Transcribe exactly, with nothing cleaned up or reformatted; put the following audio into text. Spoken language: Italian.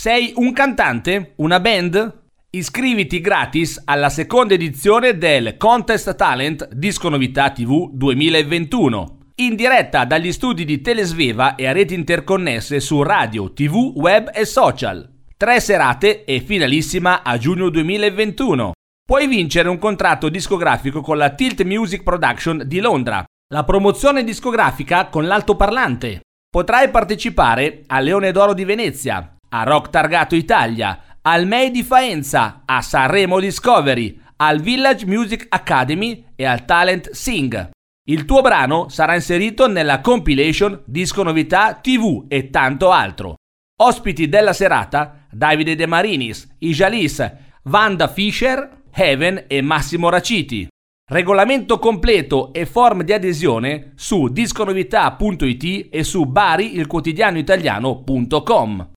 Sei un cantante? Una band? Iscriviti gratis alla seconda edizione del Contest Talent Disco Novità tivù duemilaventuno, in diretta dagli studi di Telesveva e a reti interconnesse su radio, tivù, web e social. Tre serate e finalissima a giugno duemilaventuno. Puoi vincere un contratto discografico con la Tilt Music Production di Londra, la promozione discografica con l'altoparlante. Potrai partecipare al Leone d'Oro di Venezia, a Rock Targato Italia, al May di Faenza, a Sanremo Discovery, al Village Music Academy e al Talent Sing. Il tuo brano sarà inserito nella compilation Disco Novità tivù e tanto altro. Ospiti della serata: Davide De Marinis, Ijalis, Wanda Fischer, Heaven e Massimo Raciti. Regolamento completo e form di adesione su disconovità punto it e su bari il quotidiano italiano punto com.